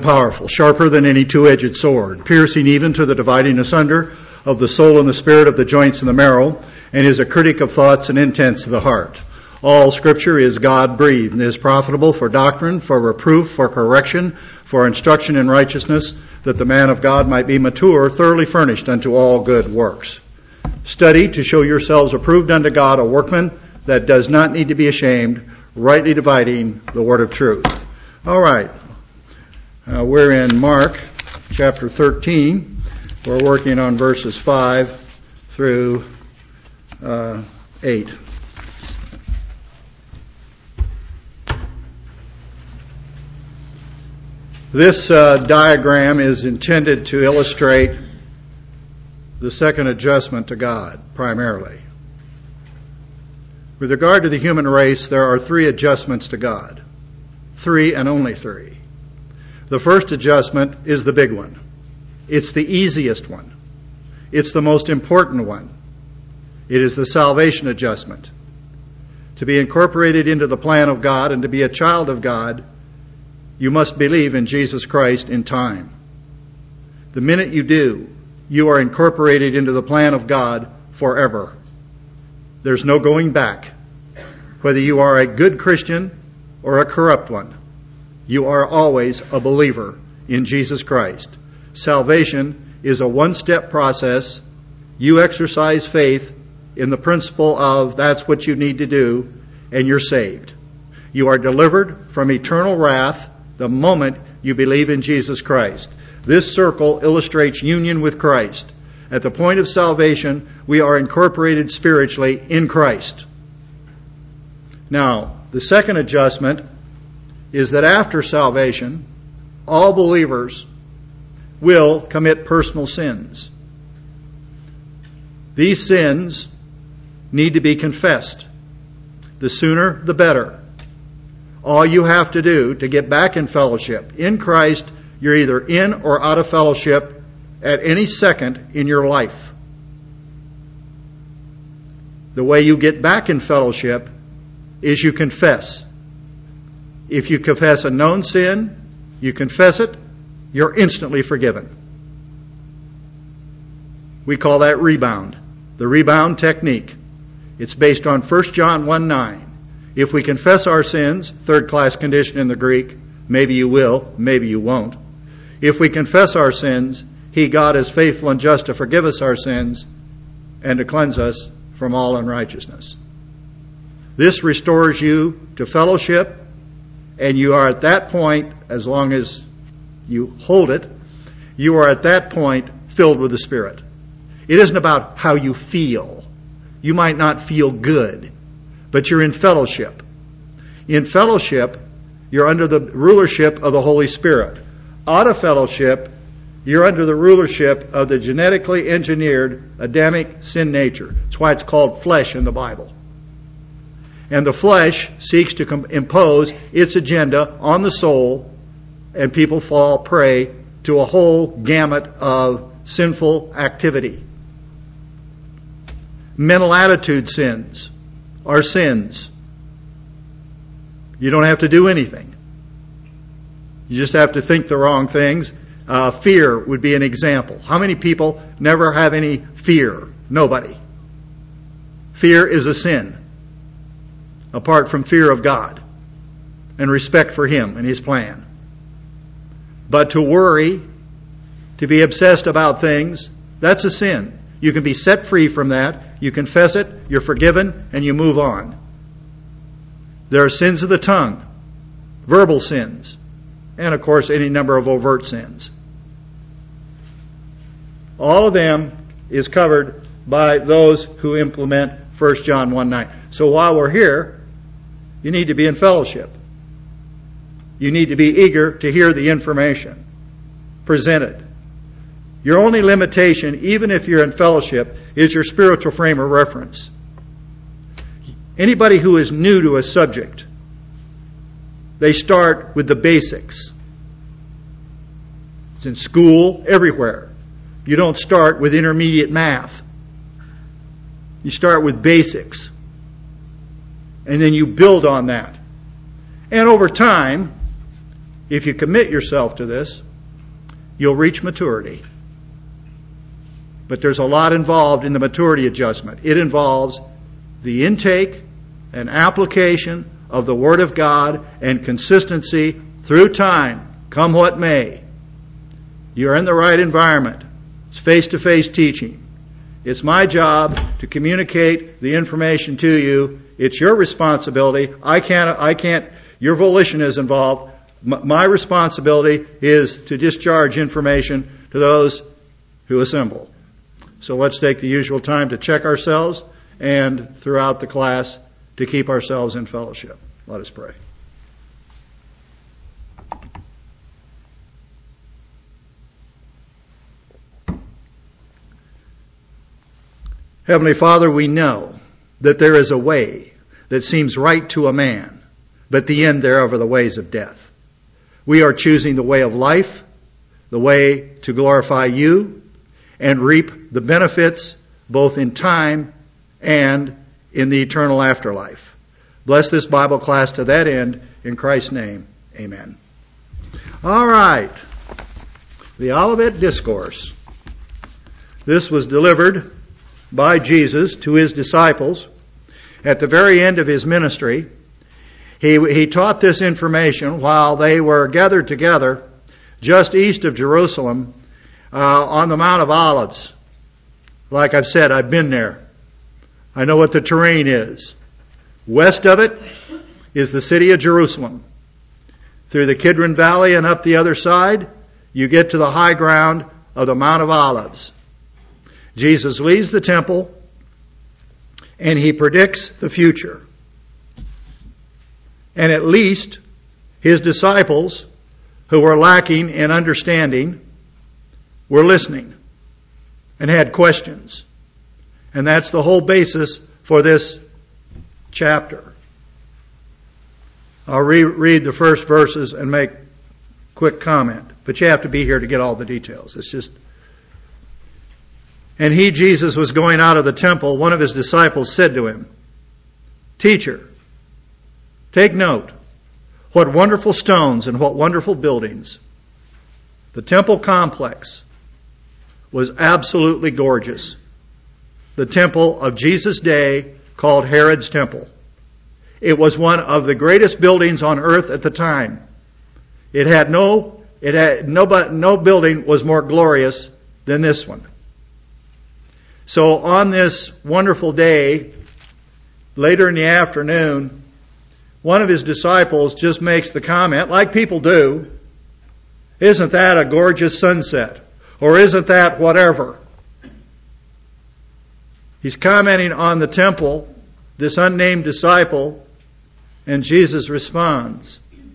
powerful, sharper than any two-edged sword, piercing even to the dividing asunder of the soul and the spirit, of the joints and the marrow, and is a critic of thoughts and intents of the heart. All Scripture is God-breathed and is profitable for doctrine, for reproof, for correction, for instruction in righteousness, that the man of God might be mature, thoroughly furnished unto all good works. Study to show yourselves approved unto God, a workman that does not need to be ashamed, rightly dividing the word of truth. All right. We're in Mark chapter 13. We're working on verses 5 through 8. This diagram is intended to illustrate the second adjustment to God, primarily. With regard to the human race, there are 3 adjustments to God. 3 and only 3. The first adjustment is the big one. It's the easiest one. It's the most important one. It is the salvation adjustment. To be incorporated into the plan of God and to be a child of God, you must believe in Jesus Christ in time. The minute you do, you are incorporated into the plan of God forever. There's no going back. Whether you are a good Christian or a corrupt one, you are always a believer in Jesus Christ. Salvation is a one-step process. You exercise faith in the principle of that's what you need to do, and you're saved. You are delivered from eternal wrath the moment you believe in Jesus Christ. This circle illustrates union with Christ. At the point of salvation, we are incorporated spiritually in Christ. Now, the second adjustment is that after salvation, all believers will commit personal sins. These sins need to be confessed. The sooner, the better. All you have to do to get back in fellowship in Christ, you're either in or out of fellowship at any second in your life. The way you get back in fellowship is you confess. If you confess a known sin, you confess it, you're instantly forgiven. We call that rebound. The rebound technique. It's based on 1 John 1:9. If we confess our sins, third-class condition in the Greek, maybe you will, maybe you won't. If we confess our sins, He, God, is faithful and just to forgive us our sins and to cleanse us from all unrighteousness. This restores you to fellowship, and you are at that point, as long as you hold it, you are at that point filled with the Spirit. It isn't about how you feel. You might not feel good, but you're in fellowship. In fellowship, you're under the rulership of the Holy Spirit. Out of fellowship, you're under the rulership of the genetically engineered Adamic sin nature. That's why it's called flesh in the Bible. And the flesh seeks to impose its agenda on the soul, and people fall prey to a whole gamut of sinful activity. Mental attitude sins are sins. You don't have to do anything. You just have to think the wrong things. Fear would be an example. How many people never have any fear? Nobody. Fear is a sin, apart from fear of God and respect for Him and His plan. But to worry, to be obsessed about things, that's a sin. You can be set free from that. You confess it, you're forgiven, and you move on. There are sins of the tongue, verbal sins, and of course any number of overt sins. All of them is covered by those who implement 1 John 1:9. So while we're here, you need to be in fellowship. You need to be eager to hear the information presented. Your only limitation, even if you're in fellowship, is your spiritual frame of reference. Anybody who is new to a subject, they start with the basics. It's in school, everywhere. You don't start with intermediate math. You start with basics. And then you build on that. And over time, if you commit yourself to this, you'll reach maturity. But there's a lot involved in the maturity adjustment. It involves the intake and application of the Word of God and consistency through time, come what may. You're in the right environment. It's face-to-face teaching. It's my job to communicate the information to you. It's your responsibility. I can't, your volition is involved. My responsibility is to discharge information to those who assemble. So let's take the usual time to check ourselves and throughout the class to keep ourselves in fellowship. Let us pray. Heavenly Father, we know that there is a way that seems right to a man, but the end thereof are the ways of death. We are choosing the way of life, the way to glorify you, and reap the benefits both in time and in the eternal afterlife. Bless this Bible class to that end. In Christ's name, amen. All right. The Olivet Discourse. This was delivered by Jesus to his disciples at the very end of his ministry. He taught this information while they were gathered together just east of Jerusalem on the Mount of Olives. Like I've said, I've been there. I know what the terrain is. West of it is the city of Jerusalem. Through the Kidron Valley and up the other side, you get to the high ground of the Mount of Olives. Jesus leaves the temple and he predicts the future. And at least his disciples, who were lacking in understanding, were listening and had questions. And that's the whole basis for this chapter. I'll read the first verses and make quick comment. But you have to be here to get all the details. It's just... And he, Jesus, was going out of the temple. One of his disciples said to him, "Teacher, take note. What wonderful stones and what wonderful buildings." The temple complex was absolutely gorgeous. The temple of Jesus' day, called Herod's Temple. It was one of the greatest buildings on earth at the time. No building was more glorious than this one. So on this wonderful day, later in the afternoon, one of his disciples just makes the comment, like people do, "Isn't that a gorgeous sunset?" Or "Isn't that whatever?" He's commenting on the temple, this unnamed disciple, and Jesus responds,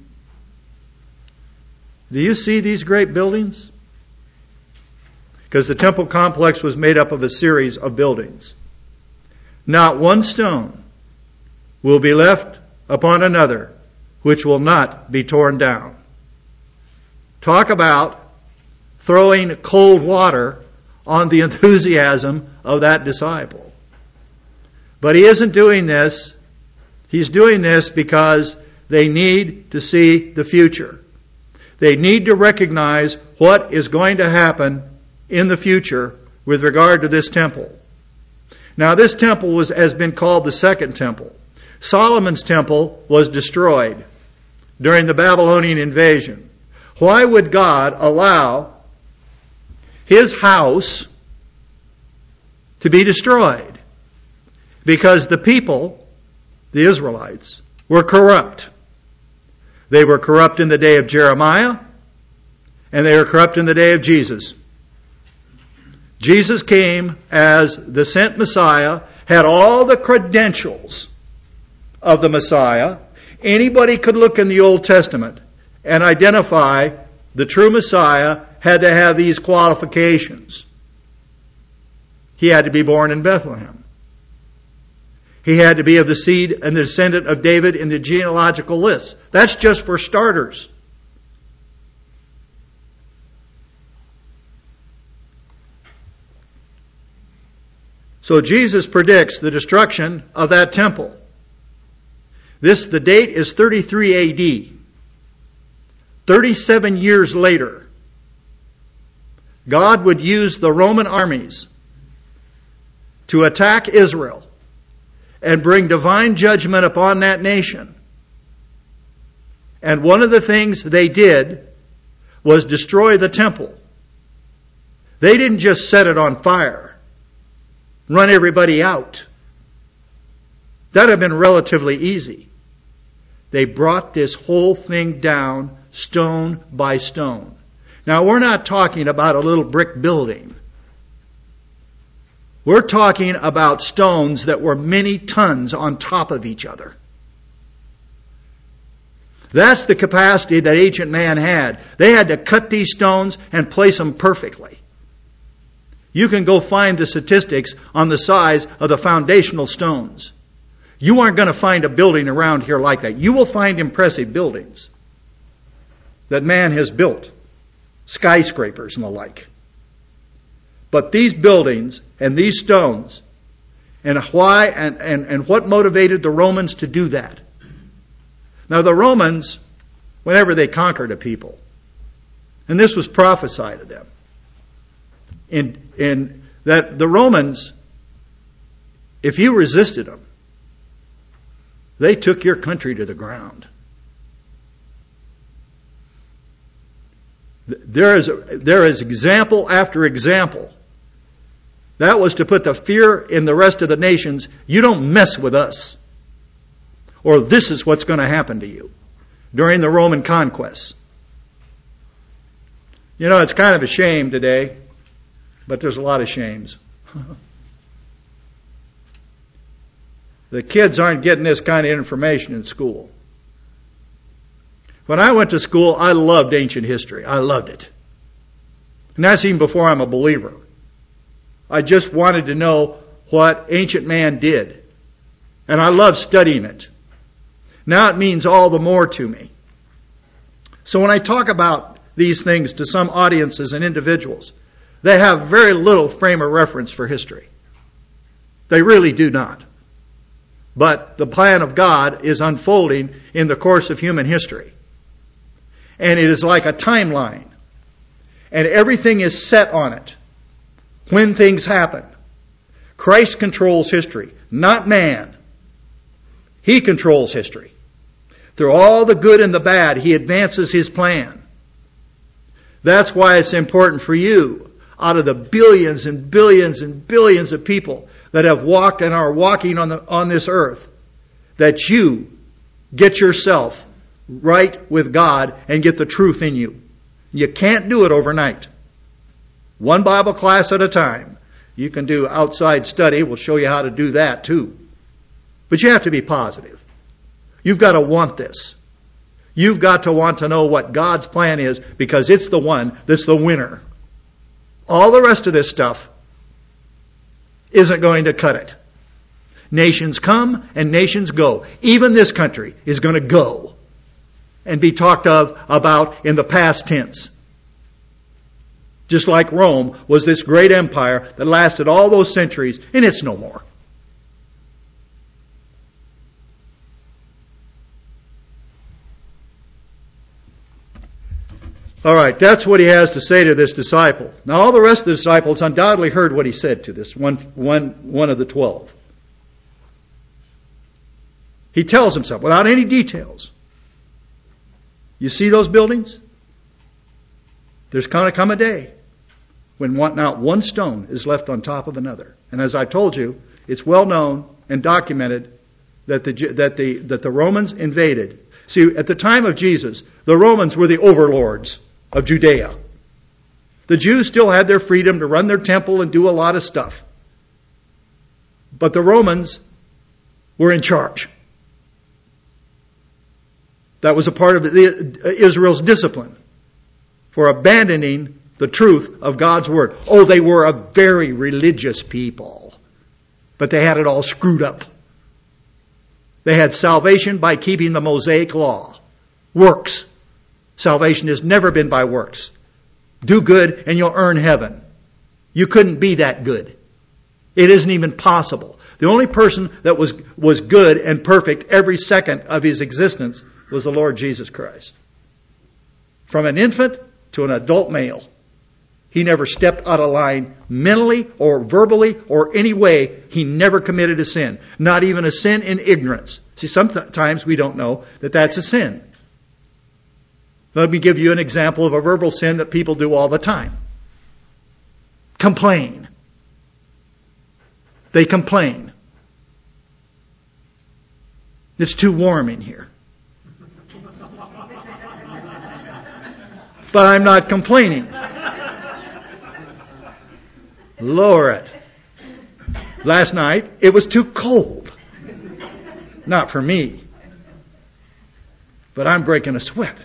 "Do you see these great buildings?" Because the temple complex was made up of a series of buildings. "Not one stone will be left upon another which will not be torn down." Talk about throwing cold water on the enthusiasm of that disciple. But he isn't doing this. He's doing this because they need to see the future. They need to recognize what is going to happen in the future with regard to this temple. Now, this temple has been called the Second Temple. Solomon's temple was destroyed during the Babylonian invasion. Why would God allow his house to be destroyed? Because the people, the Israelites, were corrupt. They were corrupt in the day of Jeremiah, and they were corrupt in the day of Jesus. Jesus came as the sent Messiah, had all the credentials of the Messiah. Anybody could look in the Old Testament and identify the true Messiah had to have these qualifications. He had to be born in Bethlehem. He had to be of the seed and the descendant of David in the genealogical list. That's just for starters. So Jesus predicts the destruction of that temple. The date is 33 AD. 37 years later, God would use the Roman armies to attack Israel and bring divine judgment upon that nation. And one of the things they did was destroy the temple. They didn't just set it on fire, run everybody out. That would have been relatively easy. They brought this whole thing down stone by stone. Now, we're not talking about a little brick building. We're talking about stones that were many tons on top of each other. That's the capacity that ancient man had. They had to cut these stones and place them perfectly. You can go find the statistics on the size of the foundational stones. You aren't going to find a building around here like that. You will find impressive buildings that man has built, skyscrapers and the like. But these buildings and these stones, and why and what motivated the Romans to do that? Now the Romans, whenever they conquered a people, and this was prophesied of them, in that the Romans, if you resisted them, they took your country to the ground. There is example after example. That was to put the fear in the rest of the nations. You don't mess with us, or this is what's going to happen to you during the Roman conquests. You know, it's kind of a shame today, but there's a lot of shames. The kids aren't getting this kind of information in school. When I went to school, I loved ancient history. I loved it. And that's even before I'm a believer. I just wanted to know what ancient man did. And I loved studying it. Now it means all the more to me. So when I talk about these things to some audiences and individuals, they have very little frame of reference for history. They really do not. But the plan of God is unfolding in the course of human history. And it is like a timeline. And everything is set on it. When things happen. Christ controls history, not man. He controls history. Through all the good and the bad, He advances His plan. That's why it's important for you, out of the billions and billions and billions of people that have walked and are walking on this earth, that you get yourself right with God and get the truth in you. You can't do it overnight. One Bible class at a time. You can do outside study. We'll show you how to do that too. But you have to be positive. You've got to want this. You've got to want to know what God's plan is, because it's the one that's the winner. All the rest of this stuff isn't going to cut it. Nations come and nations go. Even this country is going to go and be talked about in the past tense. Just like Rome was this great empire that lasted all those centuries, and it's no more. All right, that's what he has to say to this disciple. Now, all the rest of the disciples undoubtedly heard what he said to this one of the 12. He tells himself, without any details, you see those buildings? There's going to come a day when not one stone is left on top of another. And as I told you, it's well known and documented that the Romans invaded. See, at the time of Jesus, the Romans were the overlords of Judea. The Jews still had their freedom to run their temple and do a lot of stuff. But the Romans were in charge. That was a part of Israel's discipline for abandoning the truth of God's Word. Oh, they were a very religious people, but they had it all screwed up. They had salvation by keeping the Mosaic law. Works. Salvation has never been by works. Do good and you'll earn heaven. You couldn't be that good. It isn't even possible. The only person that was good and perfect every second of his existence was the Lord Jesus Christ. From an infant to an adult male. He never stepped out of line mentally or verbally or any way. He never committed a sin. Not even a sin in ignorance. See, sometimes we don't know that that's a sin. Let me give you an example of a verbal sin that people do all the time. Complain. They complain. It's too warm in here. But I'm not complaining. Lower it. Last night, it was too cold. Not for me. But I'm breaking a sweat.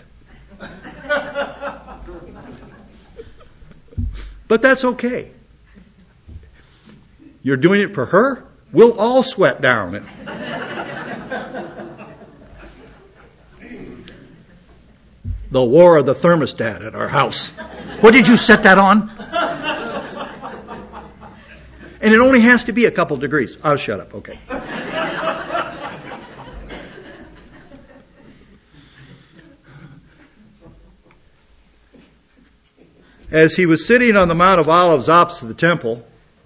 But that's okay. You're doing it for her? We'll all sweat down it. The war of the thermostat at our house. What did you set that on? And it only has to be a couple degrees. I'll shut up. Okay. As he was sitting on the Mount of Olives opposite the temple,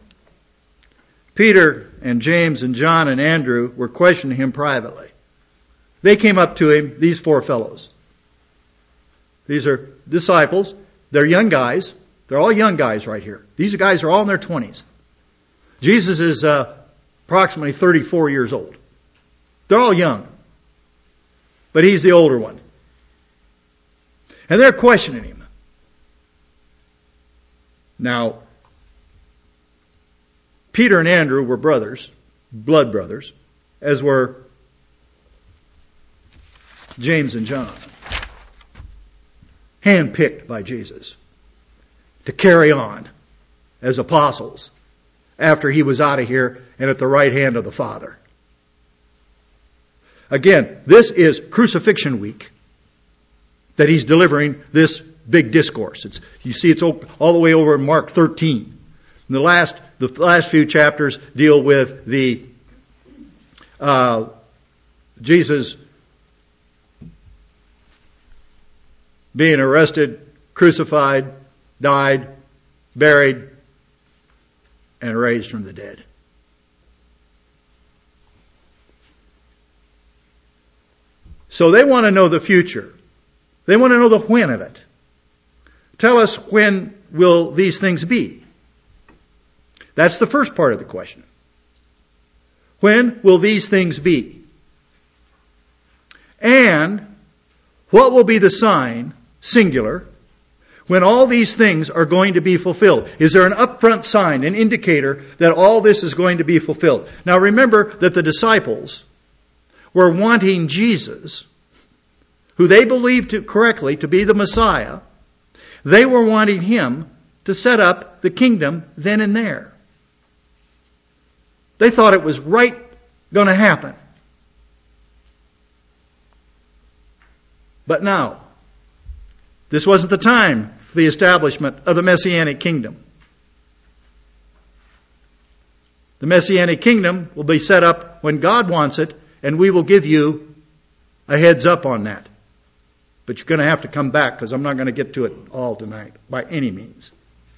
Peter and James and John and Andrew were questioning him privately. They came up to him, these four fellows. These are disciples. They're young guys. They're all young guys right here. These guys are all in their 20s. Jesus is approximately 34 years old. They're all young. But he's the older one. And they're questioning him. Now, Peter and Andrew were brothers, blood brothers, as were James and John. Handpicked by Jesus to carry on as apostles after he was out of here and at the right hand of the Father. Again, this is crucifixion week that he's delivering this big discourse. You see it's all the way over in Mark 13. The last few chapters deal with the Jesus being arrested, crucified, died, buried, and raised from the dead. So they want to know the future. They want to know the when of it. Tell us, when will these things be? That's the first part of the question. When will these things be? And what will be the sign, singular, when all these things are going to be fulfilled? Is there an upfront sign, an indicator that all this is going to be fulfilled? Now remember that the disciples were wanting Jesus, who they believed correctly to be the Messiah. They were wanting him to set up the kingdom then and there. They thought it was right going to happen. But now, this wasn't the time for the establishment of the Messianic kingdom. The Messianic kingdom will be set up when God wants it, and we will give you a heads up on that. But you're going to have to come back, because I'm not going to get to it all tonight by any means.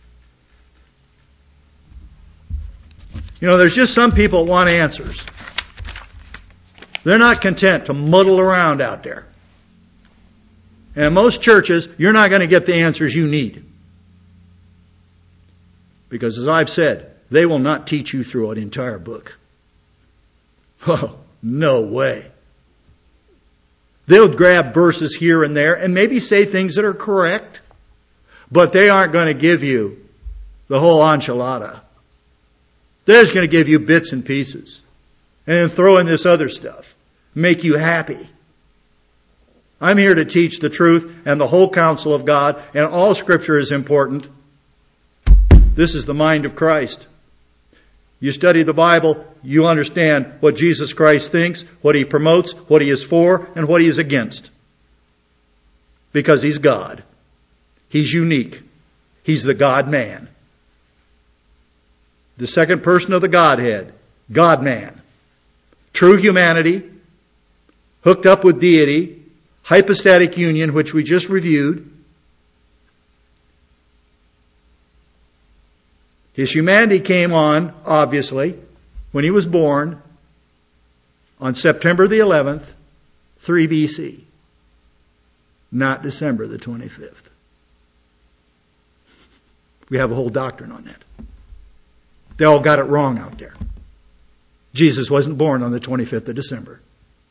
You know, there's just some people that want answers. They're not content to muddle around out there. And in most churches, you're not going to get the answers you need. Because as I've said, they will not teach you through an entire book. Oh, no way. They'll grab verses here and there and maybe say things that are correct, but they aren't going to give you the whole enchilada. They're just going to give you bits and pieces and then throw in this other stuff, make you happy. I'm here to teach the truth and the whole counsel of God, and all Scripture is important. This is the mind of Christ. You study the Bible, you understand what Jesus Christ thinks, what He promotes, what He is for, and what He is against. Because He's God. He's unique. He's the God-man. The second person of the Godhead. God-man. True humanity, hooked up with deity, hypostatic union, which we just reviewed, His humanity came on, obviously, when he was born on September the 11th, 3 BC. Not December the 25th. We have a whole doctrine on that. They all got it wrong out there. Jesus wasn't born on the 25th of December.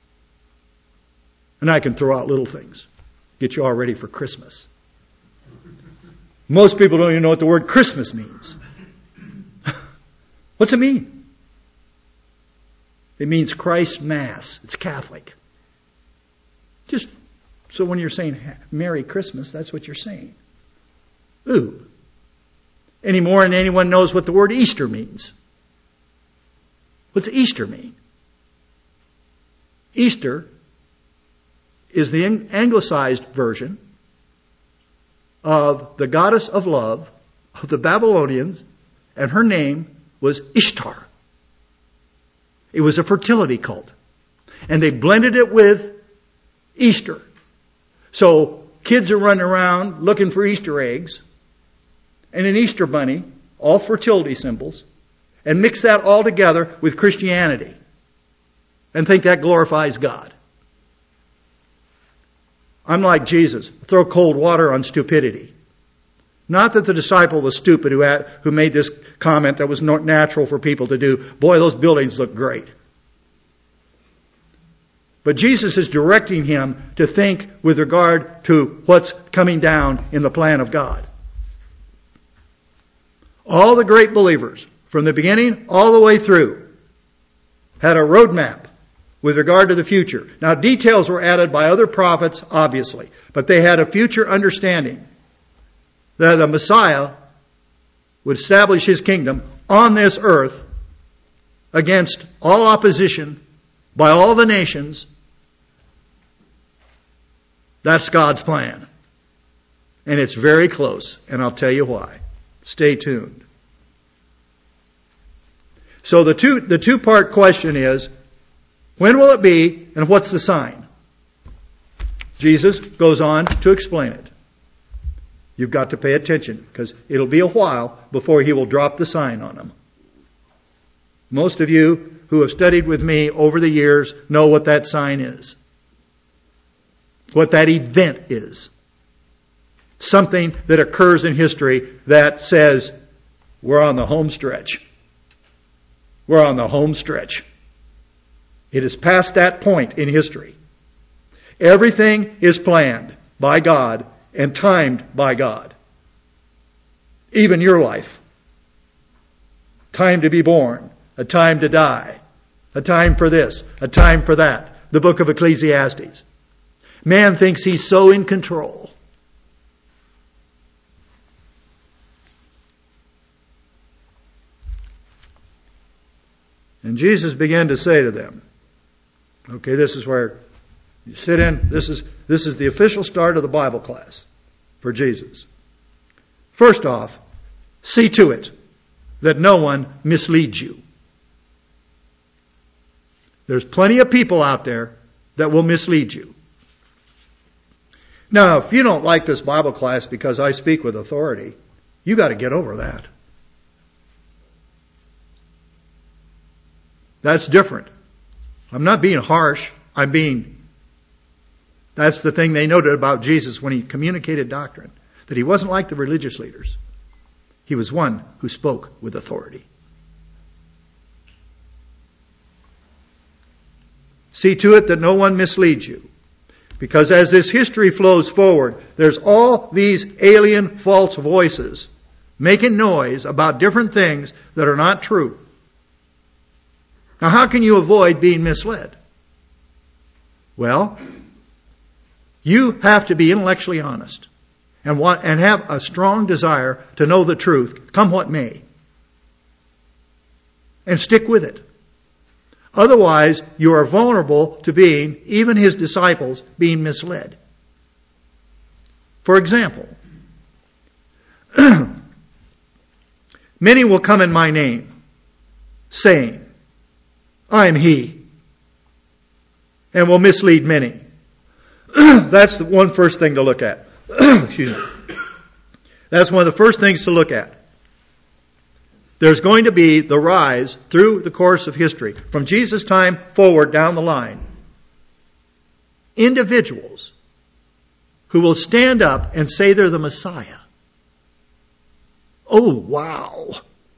And I can throw out little things. Get you all ready for Christmas. Most people don't even know what the word Christmas means. What's it mean? It means Christ's Mass. It's Catholic. Just so when you're saying Merry Christmas, that's what you're saying. Ooh. Any more than anyone knows what the word Easter means. What's Easter mean? Easter is the anglicized version of the goddess of love of the Babylonians, and her name was Ishtar. It was a fertility cult. And they blended it with Easter. So kids are running around looking for Easter eggs and an Easter bunny, all fertility symbols, and mix that all together with Christianity and think that glorifies God. I'm like Jesus. Throw cold water on stupidity. Not that the disciple was stupid who made this comment that was not natural for people to do. Boy, those buildings look great. But Jesus is directing him to think with regard to what's coming down in the plan of God. All the great believers, from the beginning all the way through, had a roadmap with regard to the future. Now, details were added by other prophets, obviously, but they had a future understanding that the Messiah would establish his kingdom on this earth against all opposition by all the nations. That's God's plan. And it's very close, and I'll tell you why. Stay tuned. So the two-part question is, when will it be, and what's the sign? Jesus goes on to explain it. You've got to pay attention, because it'll be a while before he will drop the sign on them. Most of you who have studied with me over the years know what that sign is. What that event is. Something that occurs in history that says, we're on the home stretch. We're on the home stretch. It is past that point in history. Everything is planned by God and timed by God. Even your life. Time to be born. A time to die. A time for this. A time for that. The book of Ecclesiastes. Man thinks he's so in control. And Jesus began to say to them, okay, this is where you sit in. This is the official start of the Bible class for Jesus. First off, see to it that no one misleads you. There's plenty of people out there that will mislead you. Now, if you don't like this Bible class because I speak with authority, you got to get over that. That's different. I'm not being harsh. That's the thing they noted about Jesus when he communicated doctrine. That he wasn't like the religious leaders. He was one who spoke with authority. See to it that no one misleads you. Because as this history flows forward, there's all these alien false voices making noise about different things that are not true. Now, how can you avoid being misled? Well, you have to be intellectually honest and have a strong desire to know the truth, come what may. And stick with it. Otherwise, you are vulnerable to being, even his disciples, being misled. For example, many will come in my name, saying, I am he, and will mislead many. That's the one first thing to look at. Excuse me. That's one of the first things to look at. there's going to be the rise through the course of history, from Jesus' time forward down the line, individuals who will stand up and say they're the Messiah. Oh, wow.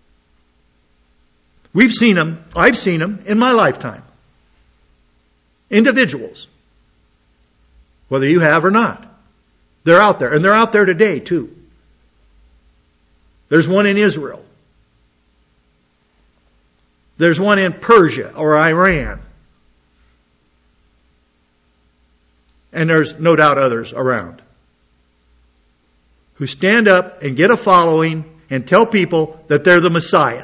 We've seen them. I've seen them in my lifetime. Individuals. Whether you have or not. They're out there. And they're out there today, too. There's one in Israel. There's one in Persia or Iran. And there's no doubt others around who stand up and get a following and tell people that they're the Messiah.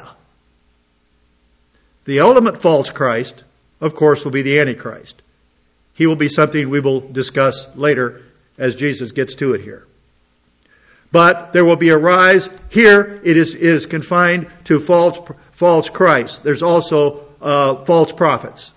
The ultimate false Christ, of course, will be the Antichrist. He will be something we will discuss later as Jesus gets to it here. But there will be a rise. Here it is confined to false Christ. There's also false prophets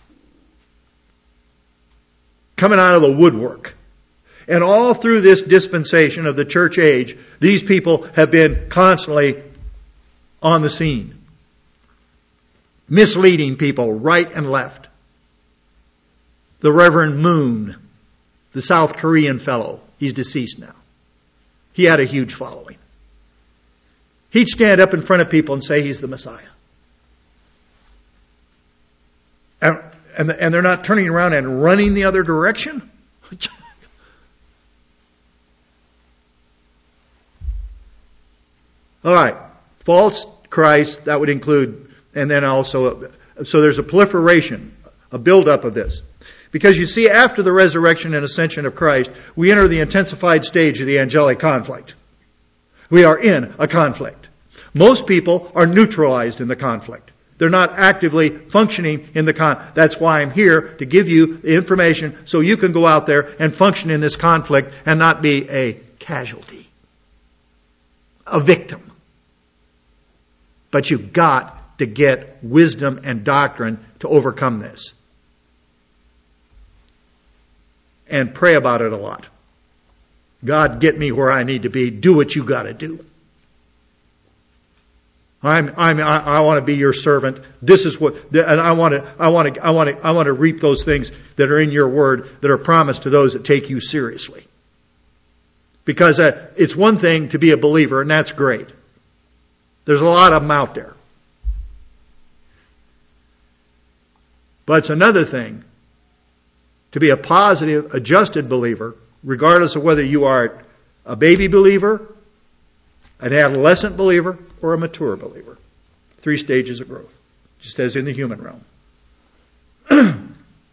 coming out of the woodwork. And all through this dispensation of the church age, these people have been constantly on the scene, misleading people right and left. The Reverend Moon, the South Korean fellow, he's deceased now. He had a huge following. He'd stand up in front of people and say he's the Messiah. And they're not turning around and running the other direction? All right. False Christ, that would include, and then also, so there's a proliferation, a buildup of this. Because you see, after the resurrection and ascension of Christ, we enter the intensified stage of the angelic conflict. We are in a conflict. Most people are neutralized in the conflict. They're not actively functioning in the conflict. That's why I'm here, to give you the information so you can go out there and function in this conflict and not be a casualty, a victim. But you've got to get wisdom and doctrine to overcome this. And pray about it a lot. God, get me where I need to be. Do what you got to do. I want to be your servant. This is what, and I want to reap those things that are in your word that are promised to those that take you seriously. Because it's one thing to be a believer, and that's great. There's a lot of them out there. But it's another thing to be a positive, adjusted believer, regardless of whether you are a baby believer, an adolescent believer, or a mature believer. 3 stages of growth, just as in the human realm.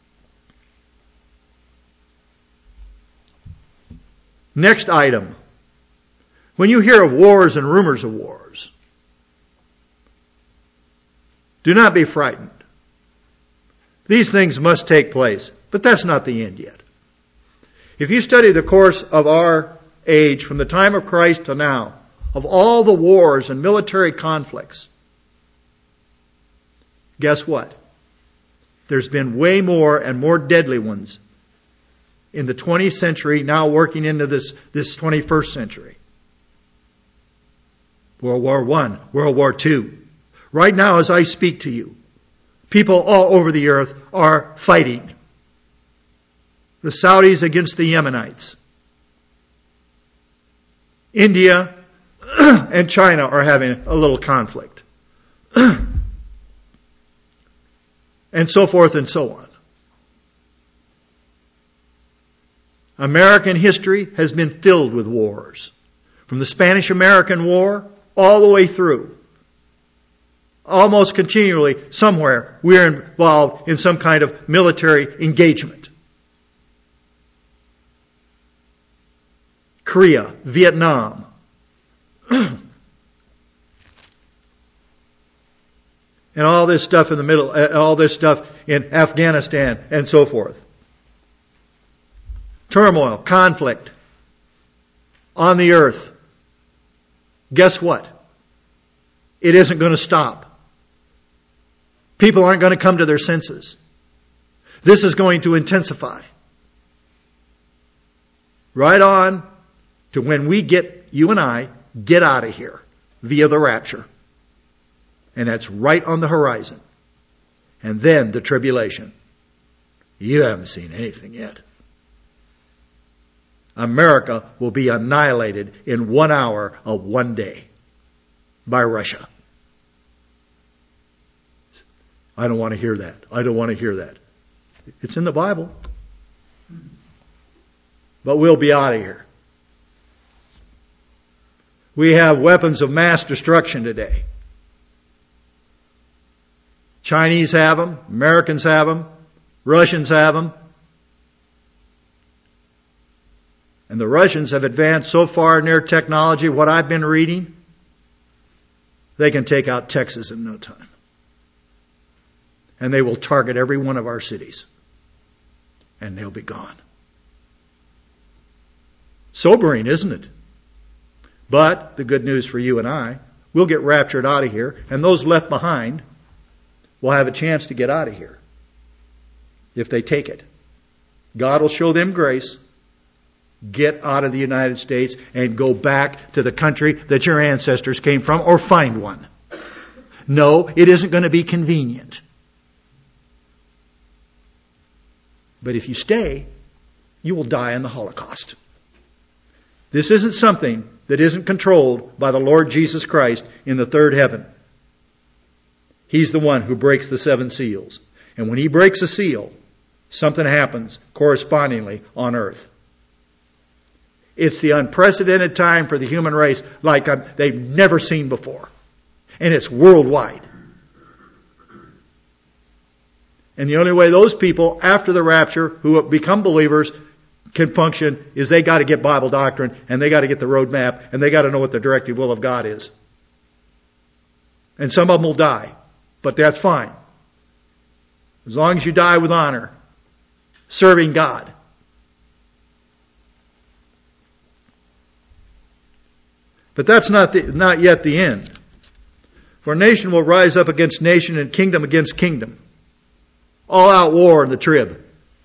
Next item. When you hear of wars and rumors of wars, do not be frightened. These things must take place, but that's not the end yet. If you study the course of our age from the time of Christ to now, of all the wars and military conflicts, guess what? There's been way more and more deadly ones in the 20th century, now working into this 21st century. World War I, World War II. Right now, as I speak to you, people all over the earth are fighting. The Saudis against the Yemenites. India and China are having a little conflict. And so forth and so on. American history has been filled with wars. From the Spanish-American War all the way through. Almost continually, somewhere, we're involved in some kind of military engagement. Korea, Vietnam. And all this stuff in the middle, all this stuff in Afghanistan and so forth. Turmoil, conflict on the earth. Guess what? It isn't going to stop. People aren't going to come to their senses. This is going to intensify. Right on to when we you and I, get out of here via the rapture. And that's right on the horizon. And then the tribulation. You haven't seen anything yet. America will be annihilated in 1 hour of 1 day by Russia. I don't want to hear that. I don't want to hear that. It's in the Bible. But we'll be out of here. We have weapons of mass destruction today. Chinese have them. Americans have them. Russians have them. And the Russians have advanced so far in their technology, what I've been reading, they can take out Texas in no time. And they will target every one of our cities. And they'll be gone. Sobering, isn't it? But the good news for you and I, we'll get raptured out of here, and those left behind will have a chance to get out of here if they take it. God will show them grace. Get out of the United States and go back to the country that your ancestors came from, or find one. No, it isn't going to be convenient. But if you stay, you will die in the Holocaust. This isn't something that isn't controlled by the Lord Jesus Christ in the third heaven. He's the one who breaks the 7 seals. And when He breaks a seal, something happens correspondingly on earth. It's the unprecedented time for the human race like they've never seen before. And it's worldwide. And the only way those people, after the rapture, who have become believers, can function is they got to get Bible doctrine, and they got to get the roadmap, and they got to know what the directive will of God is. And some of them will die. But that's fine. As long as you die with honor, serving God. But that's not yet the end. For nation will rise up against nation and kingdom against kingdom. All out war in the trib.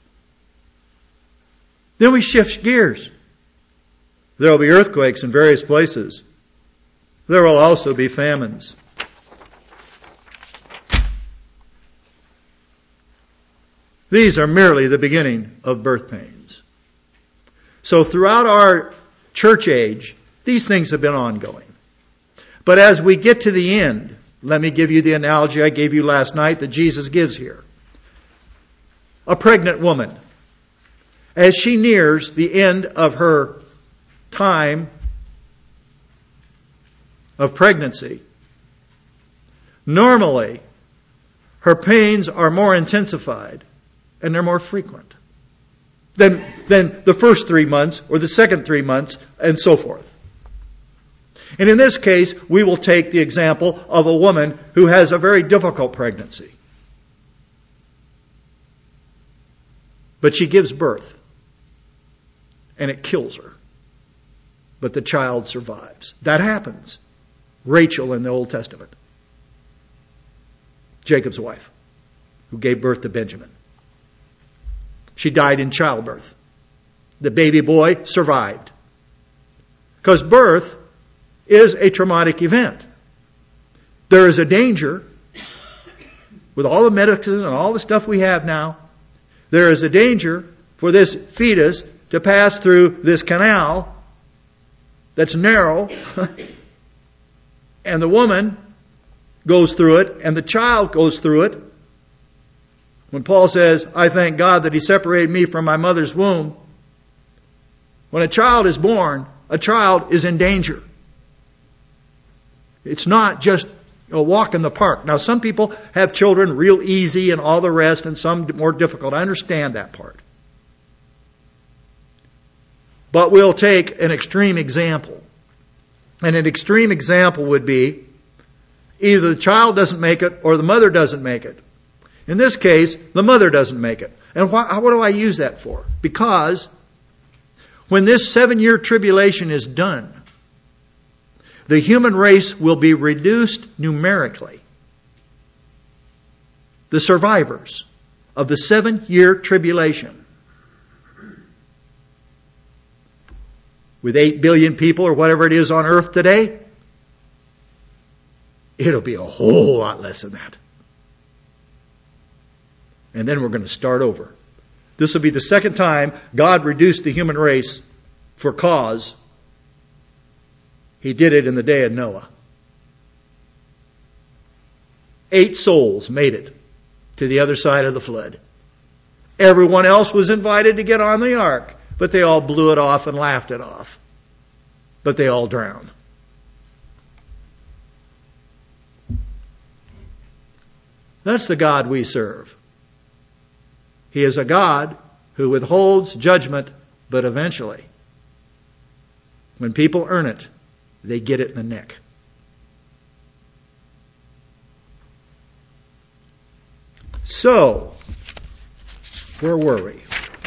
Then we shift gears. There will be earthquakes in various places. There will also be famines. These are merely the beginning of birth pains. So throughout our church age, these things have been ongoing. But as we get to the end, let me give you the analogy I gave you last night that Jesus gives here. A pregnant woman, as she nears the end of her time of pregnancy, normally her pains are more intensified and they're more frequent than the first 3 months or the second 3 months and so forth. And in this case, we will take the example of a woman who has a very difficult pregnancy. But she gives birth. And it kills her. But the child survives. That happens. Rachel in the Old Testament. Jacob's wife, who gave birth to Benjamin. She died in childbirth. The baby boy survived. Because birth is a traumatic event. There is a danger, with all the medicine and all the stuff we have now, there is a danger for this fetus to pass through this canal that's narrow, and the woman goes through it, and the child goes through it. When Paul says, I thank God that He separated me from my mother's womb, when a child is born, a child is in danger. It's not just a walk in the park. Now, some people have children real easy and all the rest, and some more difficult. I understand that part. But we'll take an extreme example. And an extreme example would be either the child doesn't make it or the mother doesn't make it. In this case, the mother doesn't make it. And what do I use that for? Because when this 7-year tribulation is done, the human race will be reduced numerically. The survivors of the 7-year tribulation, with 8 billion people or whatever it is on earth today, It'll be a whole lot less than that. And then we're going to start over. This will be the second time God reduced the human race for cause. He did it in the day of Noah. 8 souls made it to the other side of the flood. Everyone else was invited to get on the ark, but they all blew it off and laughed it off. But they all drowned. That's the God we serve. He is a God who withholds judgment, but eventually, when people earn it, they get it in the neck. So, where were we?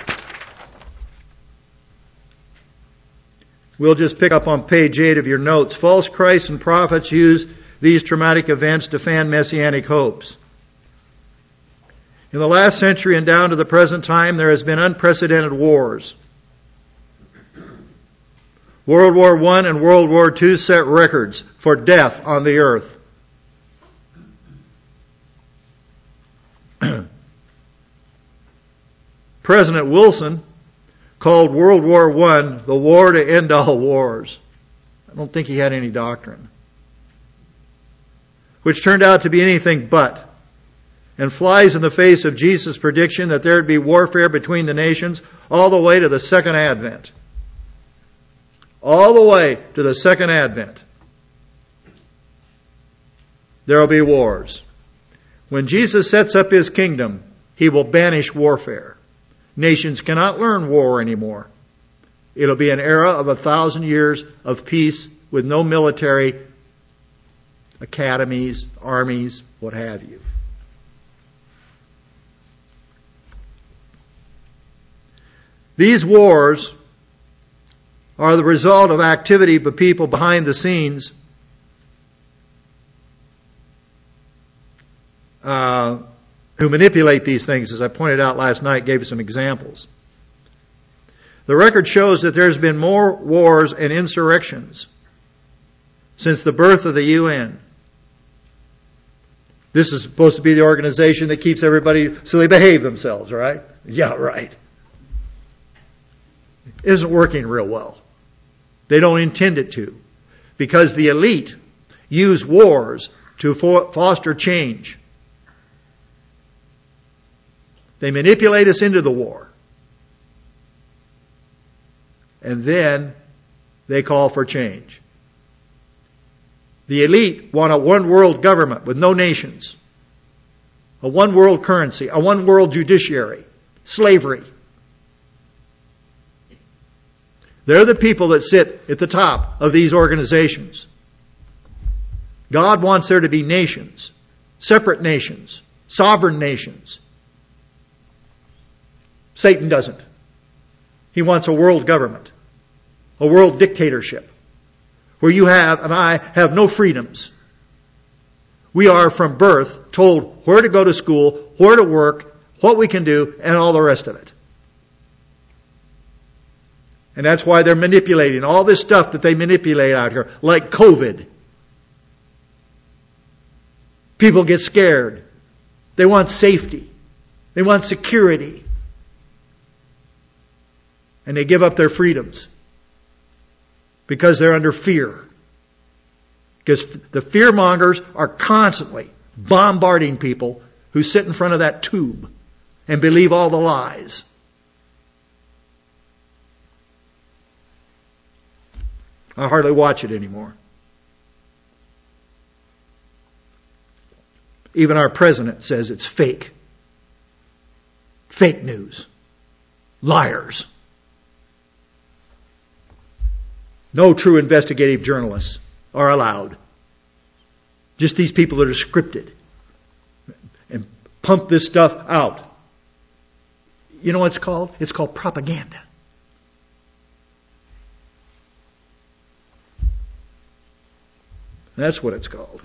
We'll just pick up on page 8 of your notes. False Christs and prophets use these traumatic events to fan messianic hopes. In the last century and down to the present time, there has been unprecedented wars. World War I and World War II set records for death on the earth. President Wilson called World War I the war to end all wars. I don't think he had any doctrine. Which turned out to be anything but, and flies in the face of Jesus' prediction that there would be warfare between the nations all the way to the second advent. All the way to the second advent. There will be wars. When Jesus sets up His kingdom, He will banish warfare. Nations cannot learn war anymore. It'll be an era of 1,000 years of peace with no military academies, armies, what have you. These wars are the result of activity by people behind the scenes who manipulate these things, as I pointed out last night, gave you some examples. The record shows that there's been more wars and insurrections since the birth of the UN. This is supposed to be the organization that keeps everybody so they behave themselves, right? Yeah, right. It isn't working real well. They don't intend it to, because the elite use wars to foster change. They manipulate us into the war. And then they call for change. The elite want a one world government with no nations. A one world currency. A one world judiciary. Slavery. They're the people that sit at the top of these organizations. God wants there to be nations. Separate nations. Sovereign nations. Satan doesn't. He wants a world government. A world dictatorship. Where you have and I have no freedoms. We are from birth told where to go to school, where to work, what we can do, and all the rest of it. And that's why they're manipulating all this stuff that they manipulate out here, like COVID. People get scared. They want safety. They want security. And they give up their freedoms because they're under fear. Because the fearmongers are constantly bombarding people who sit in front of that tube and believe all the lies. I hardly watch it anymore. Even our president says it's fake. Fake news. Liars. No true investigative journalists are allowed. Just these people that are scripted and pump this stuff out. You know what it's called? It's called propaganda. That's what it's called.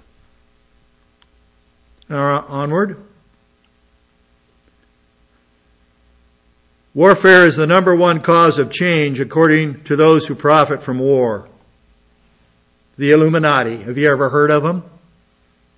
Now, onward. Warfare is the number one cause of change according to those who profit from war. The Illuminati. Have you ever heard of them?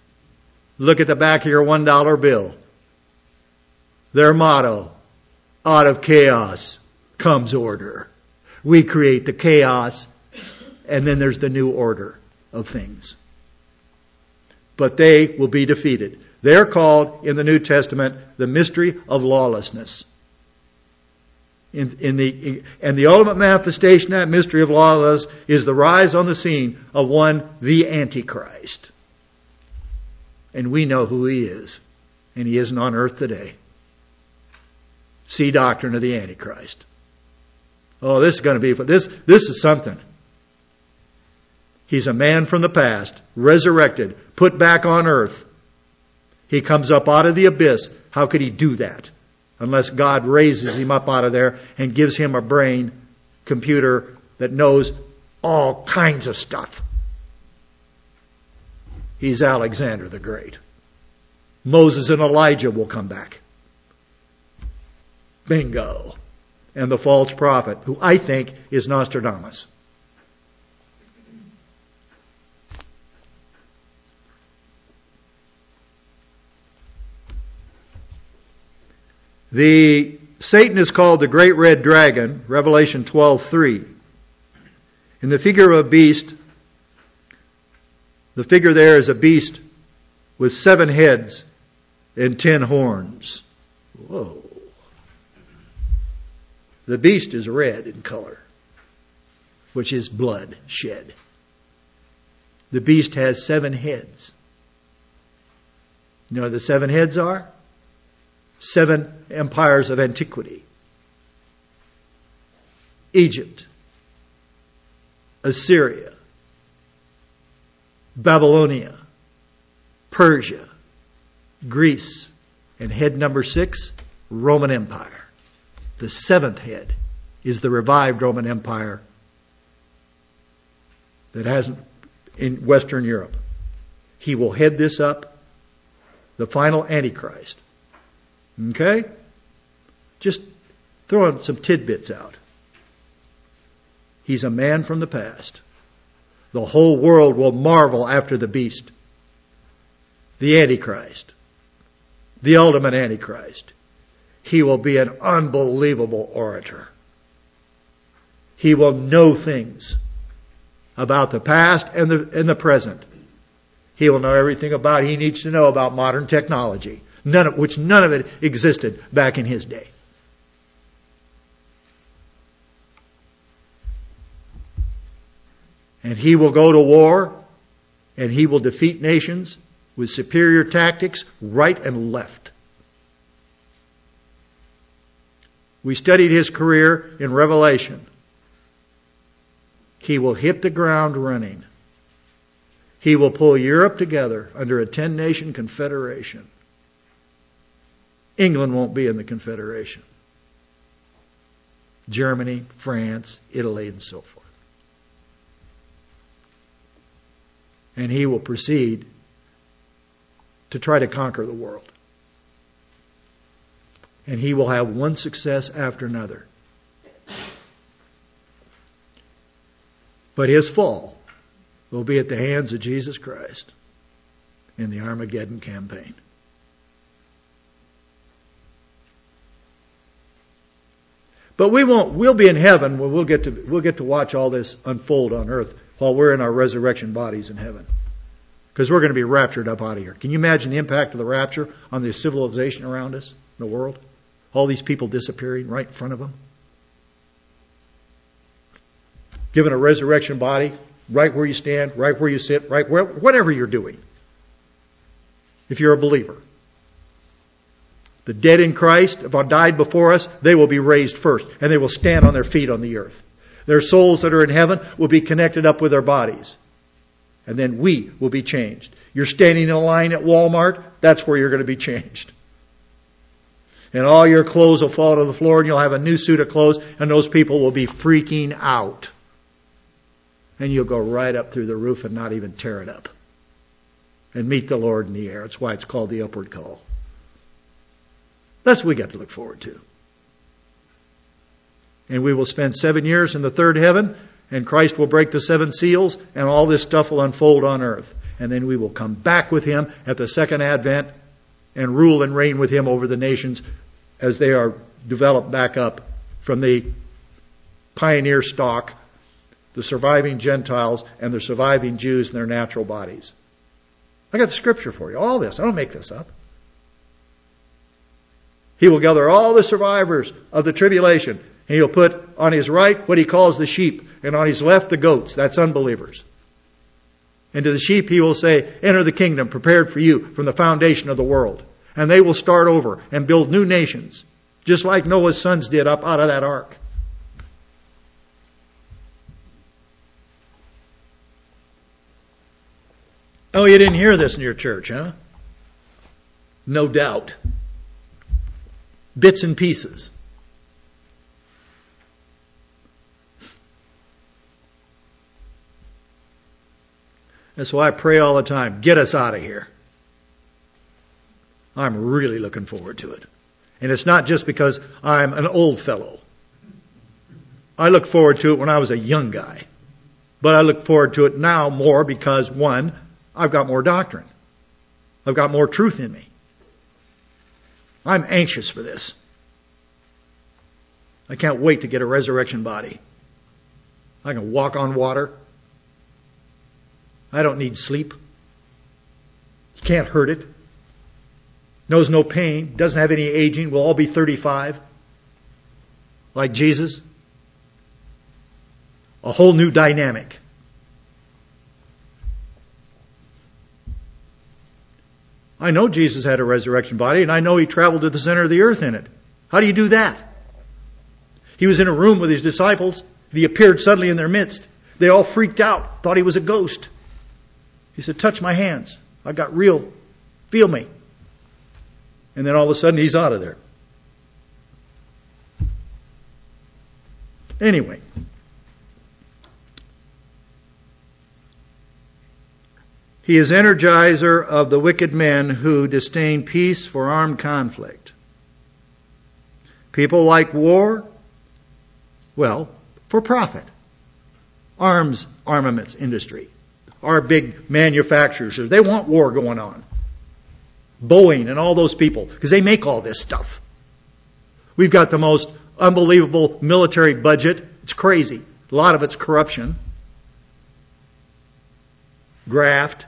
Look at the back of your $1 bill. Their motto, out of chaos comes order. We create the chaos, and then there's the new order of things. But they will be defeated. They're called in the New Testament the mystery of lawlessness. And the ultimate manifestation of that mystery of lawlessness is the rise on the scene of one, the Antichrist. And we know who he is. And he isn't on earth today. See Doctrine of the Antichrist. Oh, this is going to be, this is something. He's a man from the past, resurrected, put back on earth. He comes up out of the abyss. How could he do that? Unless God raises him up out of there and gives him a brain computer that knows all kinds of stuff. He's Alexander the Great. Moses and Elijah will come back. Bingo. And the false prophet, who I think is Nostradamus. Satan is called the Great Red Dragon, Revelation 12:3. In the figure of a beast, the figure there is a beast with 7 heads and 10 horns. Whoa. The beast is red in color, which is blood shed. The beast has 7 heads. You know what the 7 heads are? 7 empires of antiquity. Egypt, Assyria, Babylonia, Persia, Greece, and head number 6, Roman Empire. The 7th head is the revived Roman Empire that hasn't in Western Europe. He will head this up, the final Antichrist. Okay? Just throwing some tidbits out. He's a man from the past. The whole world will marvel after the beast. The Antichrist. The ultimate Antichrist. He will be an unbelievable orator. He will know things about the past and the present. He will know everything about, he needs to know about modern technology. None of it existed back in his day. And he will go to war, and he will defeat nations with superior tactics, right and left. We studied his career in Revelation. He will hit the ground running. He will pull Europe together under a 10-nation confederation. England won't be in the confederation. Germany, France, Italy, and so forth. And he will proceed to try to conquer the world. And he will have one success after another. But his fall will be at the hands of Jesus Christ in the Armageddon campaign. But we'll be in heaven where we'll get to watch all this unfold on earth while we're in our resurrection bodies in heaven. Because we're going to be raptured up out of here. Can you imagine the impact of the rapture on the civilization around us, in the world? All these people disappearing right in front of them. Given a resurrection body, right where you stand, right where you sit, right where, whatever you're doing. If you're a believer. The dead in Christ, if I died before us, they will be raised first. And they will stand on their feet on the earth. Their souls that are in heaven will be connected up with their bodies. And then we will be changed. You're standing in a line at Walmart, that's where you're going to be changed. And all your clothes will fall to the floor and you'll have a new suit of clothes and those people will be freaking out. And you'll go right up through the roof and not even tear it up. And meet the Lord in the air. That's why it's called the upward call. That's what we got to look forward to. And we will spend 7 years in the third heaven And Christ will break the 7 seals, and all this stuff will unfold on earth. And then we will come back with Him at the second advent and rule and reign with Him over the nations as they are developed back up from the pioneer stock, the surviving Gentiles, and the surviving Jews in their natural bodies. I got the scripture for you. All this. I don't make this up. He will gather all the survivors of the tribulation, and He'll put on His right what He calls the sheep, and on His left the goats. That's unbelievers. And to the sheep He will say, enter the kingdom prepared for you from the foundation of the world. And they will start over and build new nations, just like Noah's sons did up out of that ark. Oh, you didn't hear this in your church, huh? No doubt. Bits and pieces. That's why I pray all the time. Get us out of here. I'm really looking forward to it. And it's not just because I'm an old fellow. I looked forward to it when I was a young guy. But I look forward to it now more because, one, I've got more doctrine. I've got more truth in me. I'm anxious for this. I can't wait to get a resurrection body. I can walk on water. I don't need sleep. You can't hurt it. Knows no pain. Doesn't have any aging. We'll all be 35. Like Jesus. A whole new dynamic. I know Jesus had a resurrection body, and I know He traveled to the center of the earth in it. How do you do that? He was in a room with His disciples, and He appeared suddenly in their midst. They all freaked out, thought He was a ghost. He said, touch my hands. I got real. Feel me. And then all of a sudden He's out of there. Anyway. He is energizer of the wicked men who disdain peace for armed conflict. People like war, well, for profit. Armaments industry. Our big manufacturers, they want war going on. Boeing and all those people, because they make all this stuff. We've got the most unbelievable military budget. It's crazy. A lot of it's corruption. Graft.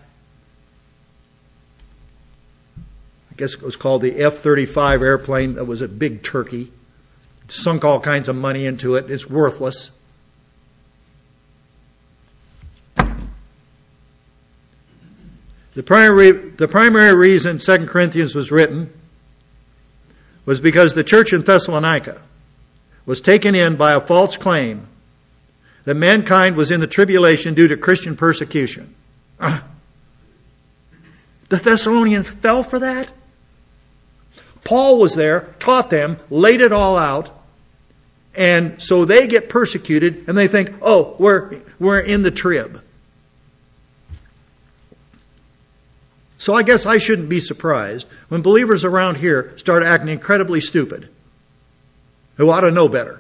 I guess it was called the F-35 airplane. That was a big turkey. Sunk all kinds of money into it. It's worthless. The primary reason 2 Corinthians was written was because the church in Thessalonica was taken in by a false claim that mankind was in the tribulation due to Christian persecution. The Thessalonians fell for that? Paul was there, taught them, laid it all out, and so they get persecuted and they think, oh, we're in the trib. So I guess I shouldn't be surprised when believers around here start acting incredibly stupid, who ought to know better.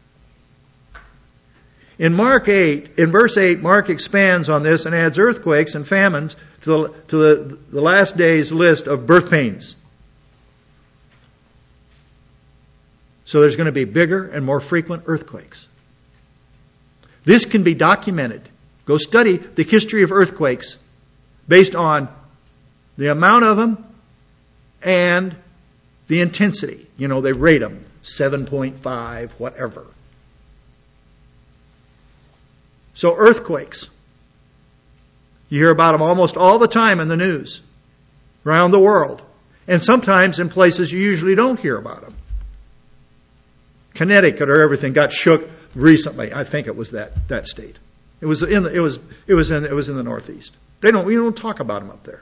In verse 8, Mark expands on this and adds earthquakes and famines to the last day's list of birth pains. So there's going to be bigger and more frequent earthquakes. This can be documented. Go study the history of earthquakes based on the amount of them and the intensity. You know, they rate them 7.5, whatever. So earthquakes. You hear about them almost all the time in the news around the world. And sometimes in places you usually don't hear about them. Connecticut or everything got shook recently. I think it was that state. It was in the Northeast. We don't talk about them up there.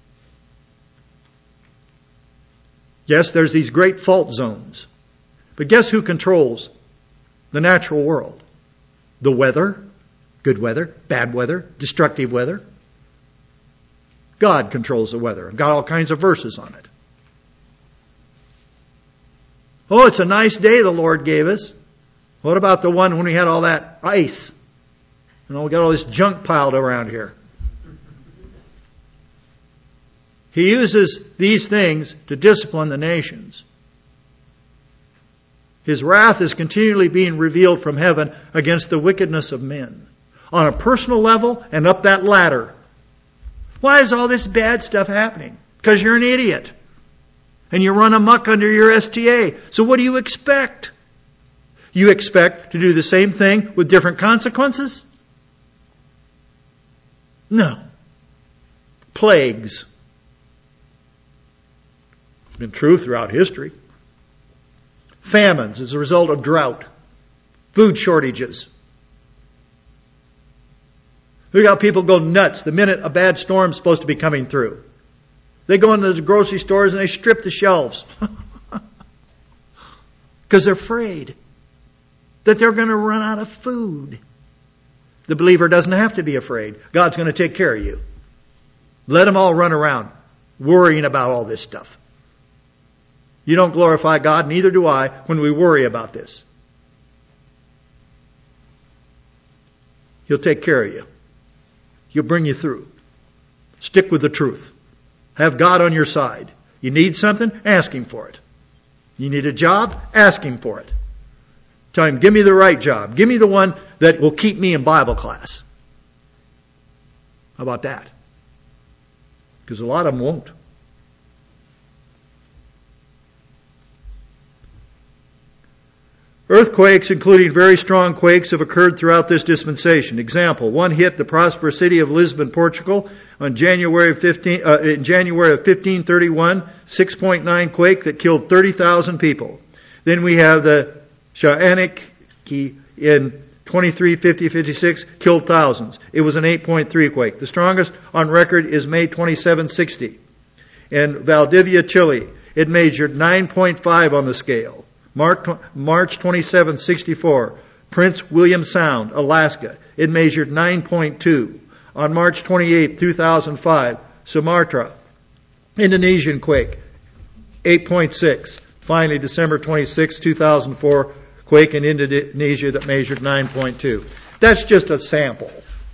Yes, there's these great fault zones. But guess who controls the natural world? The weather, good weather, bad weather, destructive weather. God controls the weather. I've got all kinds of verses on it. Oh, it's a nice day the Lord gave us. What about the one when we had all that ice We got all this junk piled around here. He uses these things to discipline the nations. His wrath is continually being revealed from heaven against the wickedness of men. On a personal level and up that ladder. Why is all this bad stuff happening? Because you're an idiot. And you run amok under your STA. So what do you expect? You expect to do the same thing with different consequences? No. Plagues. It's been true throughout history. Famines as a result of drought. Food shortages. We got people go nuts the minute a bad storm's supposed to be coming through. They go into the grocery stores and they strip the shelves. Because they're afraid that they're going to run out of food. The believer doesn't have to be afraid. God's going to take care of you. Let them all run around worrying about all this stuff. You don't glorify God, neither do I, when we worry about this. He'll take care of you. He'll bring you through. Stick with the truth. Have God on your side. You need something? Ask Him for it. You need a job? Ask Him for it. Tell Him, give me the right job. Give me the one that will keep me in Bible class. How about that? Because a lot of them won't. Earthquakes, including very strong quakes, have occurred throughout this dispensation. Example, one hit the prosperous city of Lisbon, Portugal, on January of 1531, 6.9 quake that killed 30,000 people. Then we have the Shaanxi in 2350-56, killed thousands. It was an 8.3 quake. The strongest on record is May 2760. In Valdivia, Chile, it measured 9.5 on the scale. March 27, 64, Prince William Sound, Alaska. It measured 9.2. On March 28, 2005, Sumatra, Indonesian quake, 8.6. Finally, December 26, 2004, quake in Indonesia that measured 9.2. That's just a sample.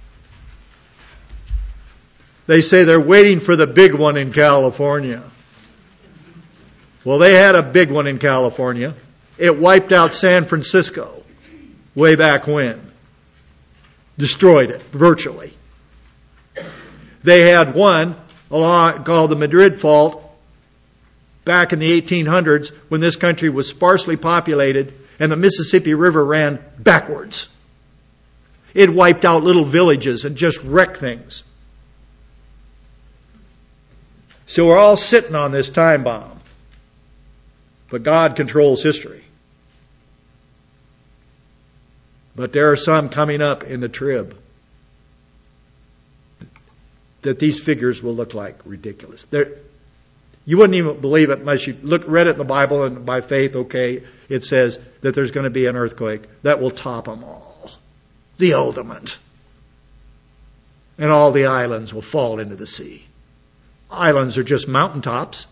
They say they're waiting for the big one in California. Well, they had a big one in California. It wiped out San Francisco way back when. Destroyed it, virtually. They had one called the Madrid Fault back in the 1800s when this country was sparsely populated and the Mississippi River ran backwards. It wiped out little villages and just wrecked things. So we're all sitting on this time bomb. But God controls history. But there are some coming up in the trib that these figures will look like ridiculous. You wouldn't even believe it unless you read it in the Bible, and by faith, okay, it says that there's going to be an earthquake that will top them all. The ultimate. And all the islands will fall into the sea. Islands are just mountaintops.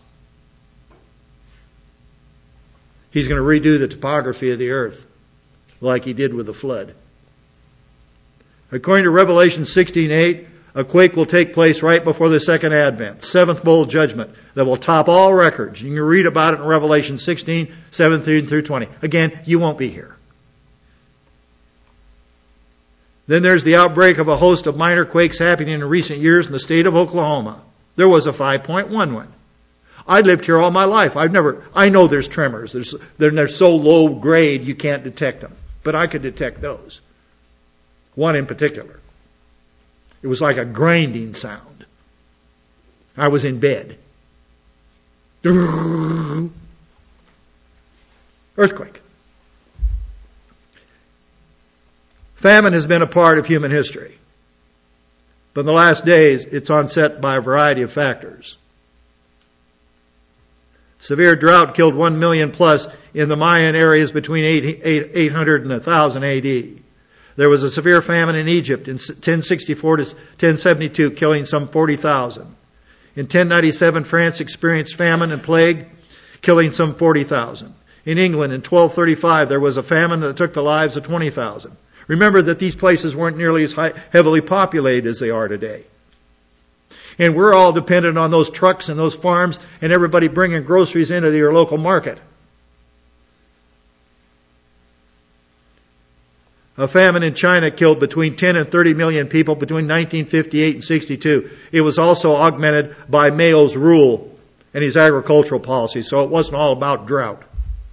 He's going to redo the topography of the earth like He did with the flood. According to Revelation 16:8, a quake will take place right before the second advent, seventh bowl judgment that will top all records. You can read about it in Revelation 16:17 through 20. Again, you won't be here. Then there's the outbreak of a host of minor quakes happening in recent years in the state of Oklahoma. There was a 5.1 one. I lived here all my life. I know there's tremors. They're so low grade you can't detect them. But I could detect those. One in particular. It was like a grinding sound. I was in bed. Earthquake. Famine has been a part of human history. But in the last days, it's onset by a variety of factors. Severe drought killed 1 million plus in the Mayan areas between 800 and 1000 AD. There was a severe famine in Egypt in 1064 to 1072, killing some 40,000. In 1097, France experienced famine and plague, killing some 40,000. In England, in 1235, there was a famine that took the lives of 20,000. Remember that these places weren't nearly as heavily populated as they are today. And we're all dependent on those trucks and those farms and everybody bringing groceries into your local market. A famine in China killed between 10 and 30 million people between 1958 and 62. It was also augmented by Mao's rule and his agricultural policy, so it wasn't all about drought.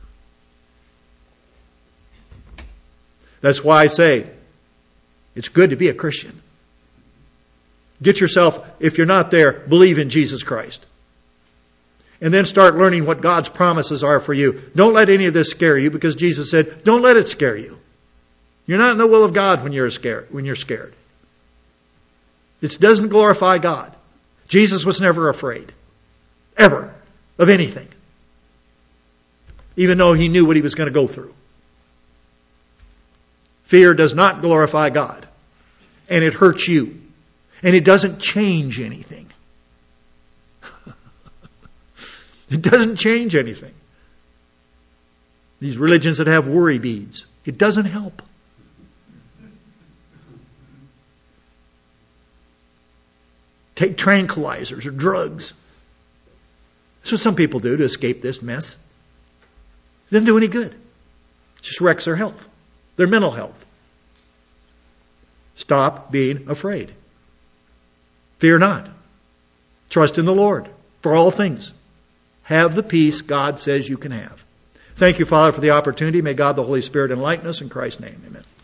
That's why I say it's good to be a Christian. Get yourself, if you're not there, believe in Jesus Christ. And then start learning what God's promises are for you. Don't let any of this scare you, because Jesus said, don't let it scare you. You're not in the will of God when you're scared. It doesn't glorify God. Jesus was never afraid. Ever. Of anything. Even though he knew what he was going to go through. Fear does not glorify God. And it hurts you. And it doesn't change anything. It doesn't change anything. These religions that have worry beads, it doesn't help. Take tranquilizers or drugs. That's what some people do to escape this mess. It doesn't do any good. It just wrecks their health, their mental health. Stop being afraid. Fear not. Trust in the Lord for all things. Have the peace God says you can have. Thank you, Father, for the opportunity. May God the Holy Spirit enlighten us in Christ's name. Amen.